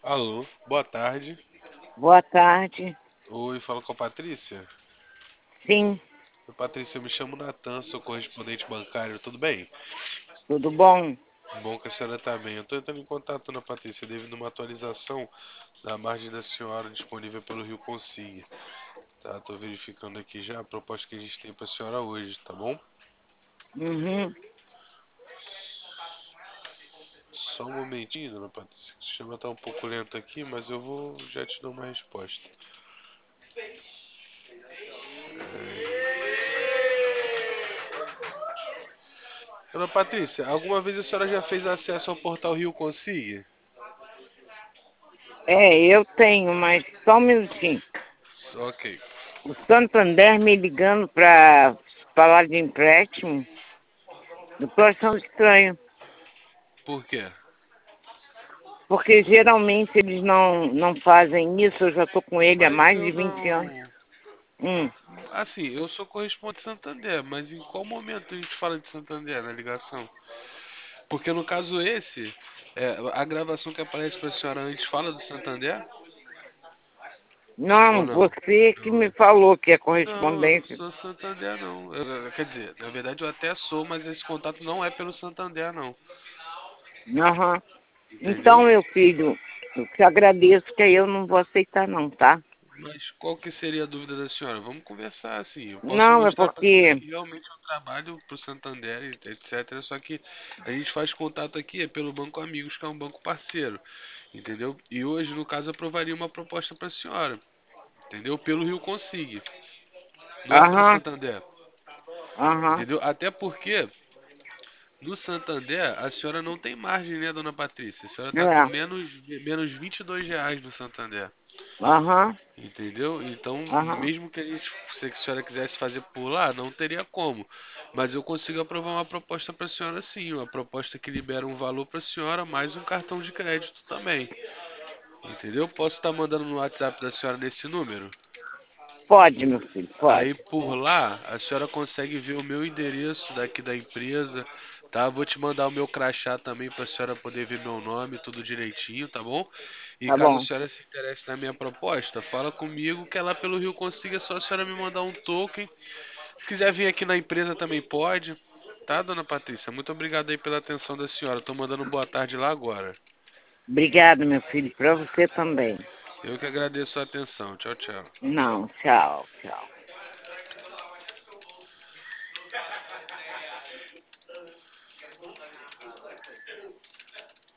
Alô, boa tarde. Boa tarde. Oi, falo com a Patrícia. Sim, Oi, Patrícia, eu me chamo Natan, sou correspondente bancário, tudo bem? tudo bom? Bom que a senhora está bem. Eu estou entrando em contato, dona Patrícia, devido a uma atualização da margem da senhora disponível pelo Rio Consigne. Tá, estou verificando aqui já a proposta que a gente tem para a senhora hoje, tá bom? Uhum. Só um momentinho, dona Patrícia, que o sistema está um pouco lento aqui, mas eu vou já te dar uma resposta. Dona Patrícia, alguma vez a senhora já fez acesso ao portal Rio Consigne? Eu tenho, mas só um minutinho. Ok. O Santander me ligando para falar de empréstimo. Eu tô achando estranho, Por quê? porque geralmente eles não fazem isso. Eu já tô com ele há Mas mais eu de 20 anos. não. Hum. Assim, eu sou correspondente de Santander, mas em qual momento a gente fala de Santander na ligação? Porque no caso esse, a gravação que aparece pra senhora antes fala do Santander? Ou Não, não? você que me falou que é Não, eu não correspondente. sou Santander não. Quer dizer, na verdade eu até sou, mas esse contato não é pelo Santander não. Aham. Então, Entendeu? meu filho, eu te agradeço que eu não vou aceitar não, tá? Mas qual que seria a dúvida da senhora? Vamos conversar assim. Eu posso Não, é mostrar para a senhora porque... que realmente eu trabalho para o Santander, etc. Só que a gente faz contato aqui pelo Banco Amigos, que é um banco parceiro, entendeu? E hoje, no caso, aprovaria uma proposta para a senhora, entendeu? Pelo Rio Consigne, não é pelo Aham, Santander, aham. entendeu? Até porque no Santander a senhora não tem margem, né, dona Patrícia? A senhora está com É, menos R$ 22 no Santander. aham, Entendeu? Então, aham. mesmo que se a senhora quisesse fazer por lá, não teria como. Mas eu consigo aprovar uma proposta para a senhora sim, uma proposta que libera um valor para a senhora mais um cartão de crédito também. Entendeu? Posso estar mandando no WhatsApp da senhora nesse número? Pode, meu filho, Aí pode. por lá, a senhora consegue ver o meu endereço daqui da empresa, tá? Vou te mandar o meu crachá também para a senhora poder ver meu nome, tudo direitinho, tá bom? E Tá caso a bom. senhora se interesse na minha proposta, fala comigo que é lá pelo Rio Consiga, é só a senhora me mandar um token. Se quiser vir aqui na empresa também pode, tá, dona Patrícia? Muito obrigado aí pela atenção da senhora. Tô mandando boa tarde lá agora. Obrigado, meu filho, para você também. Eu que agradeço a atenção. Tchau, tchau. Não, tchau, tchau.